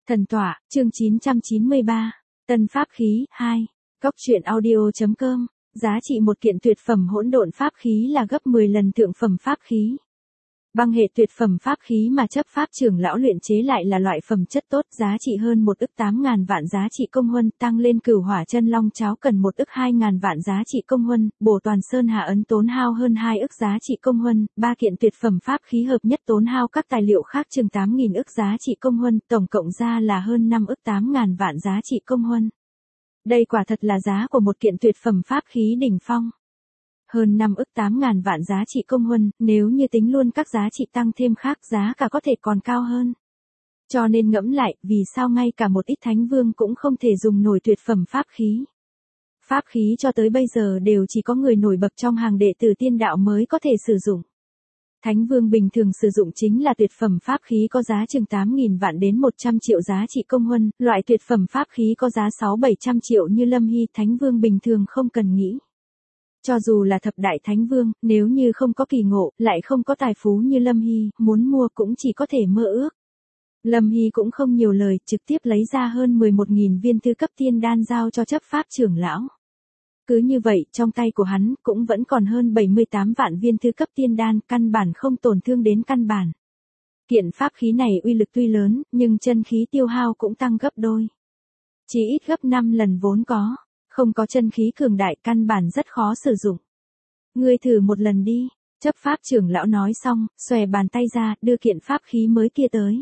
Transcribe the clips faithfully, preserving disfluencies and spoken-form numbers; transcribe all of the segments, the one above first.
Thần tọa, chương chín trăm chín mươi ba, Tân pháp khí, hai. Cóc truyện audio chấm com, giá trị một kiện tuyệt phẩm hỗn độn pháp khí là gấp mười lần thượng phẩm pháp khí. Băng hệ tuyệt phẩm pháp khí mà chấp pháp trưởng lão luyện chế lại là loại phẩm chất tốt, giá trị hơn một ức tám ngàn vạn giá trị công huân, tăng lên cửu hỏa chân long cháo cần một ức hai ngàn vạn giá trị công huân, bổ toàn sơn hạ ấn tốn hao hơn hai ức giá trị công huân, ba kiện tuyệt phẩm pháp khí hợp nhất tốn hao các tài liệu khác chừng tám nghìn ức giá trị công huân, tổng cộng ra là hơn năm ức tám ngàn vạn giá trị công huân. Đây quả thật là giá của một kiện tuyệt phẩm pháp khí đỉnh phong. Hơn năm ức tám ngàn vạn giá trị công huân, nếu như tính luôn các giá trị tăng thêm khác giá cả có thể còn cao hơn. Cho nên ngẫm lại, vì sao ngay cả một ít thánh vương cũng không thể dùng nổi tuyệt phẩm pháp khí. Pháp khí cho tới bây giờ đều chỉ có người nổi bật trong hàng đệ tử tiên đạo mới có thể sử dụng. Thánh vương bình thường sử dụng chính là tuyệt phẩm pháp khí có giá chừng tám nghìn vạn đến một trăm triệu giá trị công huân, loại tuyệt phẩm pháp khí có giá sáu bảy trăm triệu như Lâm Hy, thánh vương bình thường không cần nghĩ. Cho dù là thập đại thánh vương, nếu như không có kỳ ngộ, lại không có tài phú như Lâm Hy, muốn mua cũng chỉ có thể mơ ước. Lâm Hy cũng không nhiều lời, trực tiếp lấy ra hơn mười một nghìn viên thư cấp tiên đan giao cho chấp pháp trưởng lão. Cứ như vậy, trong tay của hắn, cũng vẫn còn hơn bảy mươi tám vạn viên thư cấp tiên đan, căn bản không tổn thương đến căn bản. Kiện pháp khí này uy lực tuy lớn, nhưng chân khí tiêu hao cũng tăng gấp đôi. Chỉ ít gấp năm lần vốn có. Không có chân khí cường đại, căn bản rất khó sử dụng. Ngươi thử một lần đi, chấp pháp trưởng lão nói xong, xòe bàn tay ra, đưa kiện pháp khí mới kia tới.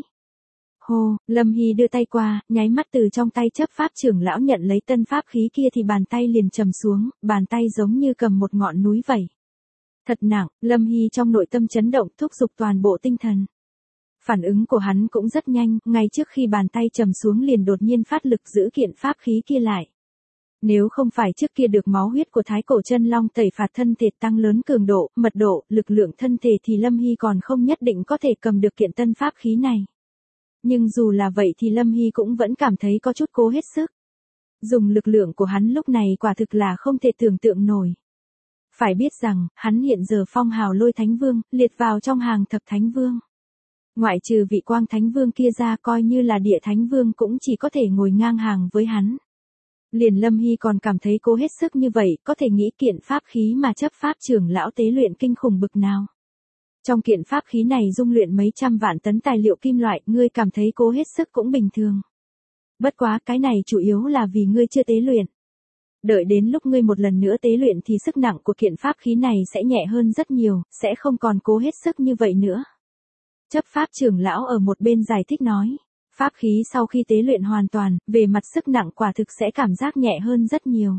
Hô, Lâm Hy đưa tay qua, nháy mắt từ trong tay chấp pháp trưởng lão nhận lấy tân pháp khí kia thì bàn tay liền trầm xuống, bàn tay giống như cầm một ngọn núi vậy. Thật nặng, Lâm Hy trong nội tâm chấn động, thúc giục toàn bộ tinh thần. Phản ứng của hắn cũng rất nhanh, ngay trước khi bàn tay trầm xuống liền đột nhiên phát lực giữ kiện pháp khí kia lại. Nếu không phải trước kia được máu huyết của thái cổ chân long tẩy phạt thân thể tăng lớn cường độ, mật độ, lực lượng thân thể thì Lâm Hy còn không nhất định có thể cầm được kiện tân pháp khí này. Nhưng dù là vậy thì Lâm Hy cũng vẫn cảm thấy có chút cố hết sức. Dùng lực lượng của hắn lúc này quả thực là không thể tưởng tượng nổi. Phải biết rằng, hắn hiện giờ phong hào lôi thánh vương, liệt vào trong hàng thập thánh vương. Ngoại trừ vị quang thánh vương kia ra coi như là địa thánh vương cũng chỉ có thể ngồi ngang hàng với hắn. Liền Lâm Hy còn cảm thấy cố hết sức như vậy, có thể nghĩ kiện pháp khí mà chấp pháp trưởng lão tế luyện kinh khủng bực nào. Trong kiện pháp khí này dung luyện mấy trăm vạn tấn tài liệu kim loại, ngươi cảm thấy cố hết sức cũng bình thường. Bất quá cái này chủ yếu là vì ngươi chưa tế luyện. Đợi đến lúc ngươi một lần nữa tế luyện thì sức nặng của kiện pháp khí này sẽ nhẹ hơn rất nhiều, sẽ không còn cố hết sức như vậy nữa. Chấp pháp trưởng lão ở một bên giải thích nói. Pháp khí sau khi tế luyện hoàn toàn, về mặt sức nặng quả thực sẽ cảm giác nhẹ hơn rất nhiều.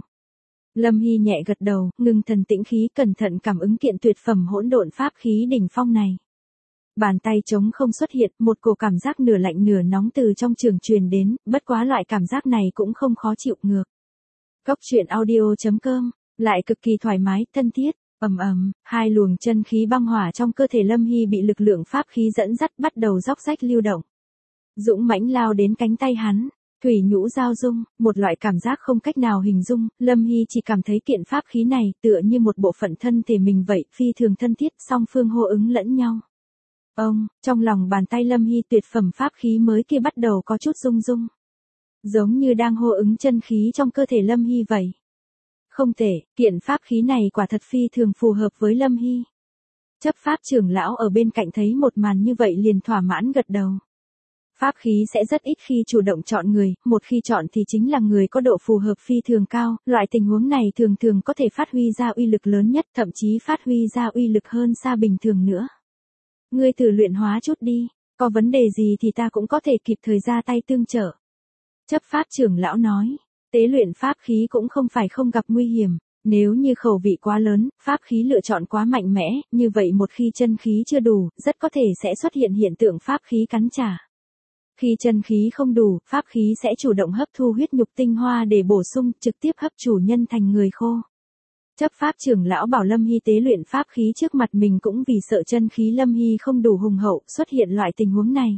Lâm Hy nhẹ gật đầu, ngừng thần tĩnh khí cẩn thận cảm ứng kiện tuyệt phẩm hỗn độn pháp khí đỉnh phong này. Bàn tay trống không xuất hiện, một cổ cảm giác nửa lạnh nửa nóng từ trong trường truyền đến, bất quá loại cảm giác này cũng không khó chịu ngược. Cóc truyện audio chấm com, lại cực kỳ thoải mái, thân thiết, ầm ầm, hai luồng chân khí băng hỏa trong cơ thể Lâm Hy bị lực lượng pháp khí dẫn dắt bắt đầu róc rách lưu động. Dũng mãnh lao đến cánh tay hắn, thủy nhũ giao dung, một loại cảm giác không cách nào hình dung, Lâm Hy chỉ cảm thấy kiện pháp khí này tựa như một bộ phận thân thể mình vậy, phi thường thân thiết, song phương hô ứng lẫn nhau. Ông, trong lòng bàn tay Lâm Hy tuyệt phẩm pháp khí mới kia bắt đầu có chút rung rung. Giống như đang hô ứng chân khí trong cơ thể Lâm Hy vậy. Không thể, kiện pháp khí này quả thật phi thường phù hợp với Lâm Hy. Chấp pháp trưởng lão ở bên cạnh thấy một màn như vậy liền thỏa mãn gật đầu. Pháp khí sẽ rất ít khi chủ động chọn người, một khi chọn thì chính là người có độ phù hợp phi thường cao, loại tình huống này thường thường có thể phát huy ra uy lực lớn nhất, thậm chí phát huy ra uy lực hơn xa bình thường nữa. Ngươi thử luyện hóa chút đi, có vấn đề gì thì ta cũng có thể kịp thời ra tay tương trợ. Chấp pháp trưởng lão nói, tế luyện pháp khí cũng không phải không gặp nguy hiểm, nếu như khẩu vị quá lớn, pháp khí lựa chọn quá mạnh mẽ, như vậy một khi chân khí chưa đủ, rất có thể sẽ xuất hiện hiện tượng pháp khí cắn trả. Khi chân khí không đủ, pháp khí sẽ chủ động hấp thu huyết nhục tinh hoa để bổ sung, trực tiếp hấp chủ nhân thành người khô. Chấp pháp trưởng lão bảo Lâm Hy tế luyện pháp khí trước mặt mình cũng vì sợ chân khí Lâm Hy không đủ hùng hậu, xuất hiện loại tình huống này.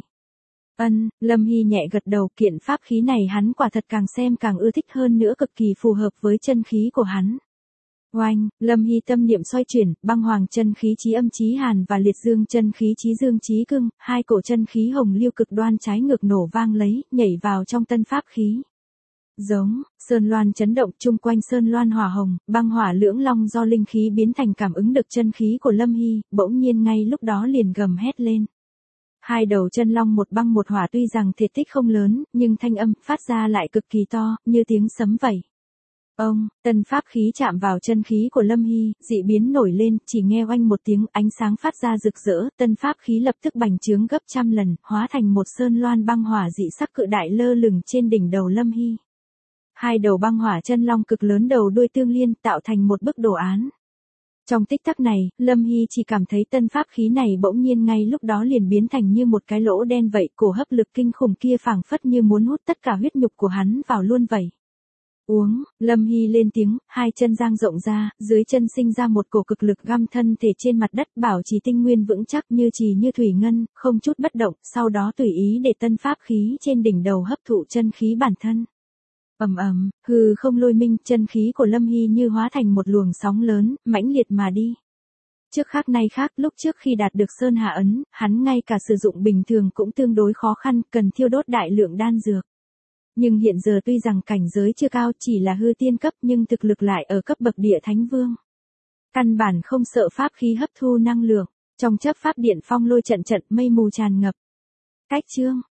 Ân, Lâm Hy nhẹ gật đầu, kiện pháp khí này hắn quả thật càng xem càng ưa thích hơn nữa, cực kỳ phù hợp với chân khí của hắn. Oanh, Lâm Hy tâm niệm xoay chuyển, băng hoàng chân khí chí âm chí hàn và liệt dương chân khí chí dương chí cương, hai cổ chân khí hồng liêu cực đoan trái ngược nổ vang lấy, nhảy vào trong tân pháp khí. Giống, sơn loan chấn động, chung quanh sơn loan hỏa hồng, băng hỏa lưỡng long do linh khí biến thành cảm ứng được chân khí của Lâm Hy, bỗng nhiên ngay lúc đó liền gầm hét lên. Hai đầu chân long một băng một hỏa tuy rằng thể tích không lớn, nhưng thanh âm phát ra lại cực kỳ to, như tiếng sấm vậy. Ông, tân pháp khí chạm vào chân khí của Lâm Hy, dị biến nổi lên, chỉ nghe oanh một tiếng, ánh sáng phát ra rực rỡ, tân pháp khí lập tức bành trướng gấp trăm lần, hóa thành một sơn loan băng hỏa dị sắc cự đại lơ lửng trên đỉnh đầu Lâm Hy. Hai đầu băng hỏa chân long cực lớn đầu đuôi tương liên tạo thành một bức đồ án. Trong tích tắc này, Lâm Hy chỉ cảm thấy tân pháp khí này bỗng nhiên ngay lúc đó liền biến thành như một cái lỗ đen vậy, cổ hấp lực kinh khủng kia phảng phất như muốn hút tất cả huyết nhục của hắn vào luôn vậy. Uống, Lâm Hy lên tiếng, hai chân dang rộng ra, dưới chân sinh ra một cổ cực lực găm thân thể trên mặt đất, bảo trì tinh nguyên vững chắc như trì như thủy ngân, không chút bất động, sau đó tùy ý để tân pháp khí trên đỉnh đầu hấp thụ chân khí bản thân. Ầm ầm, hư không lôi minh, chân khí của Lâm Hy như hóa thành một luồng sóng lớn, mãnh liệt mà đi. Trước khác nay khác, lúc trước khi đạt được Sơn Hà ấn, hắn ngay cả sử dụng bình thường cũng tương đối khó khăn, cần thiêu đốt đại lượng đan dược. Nhưng hiện giờ tuy rằng cảnh giới chưa cao, chỉ là hư tiên cấp, nhưng thực lực lại ở cấp bậc địa thánh vương. Căn bản không sợ pháp khí hấp thu năng lượng, trong chấp pháp điện phong lôi trận trận mây mù tràn ngập. Cách chương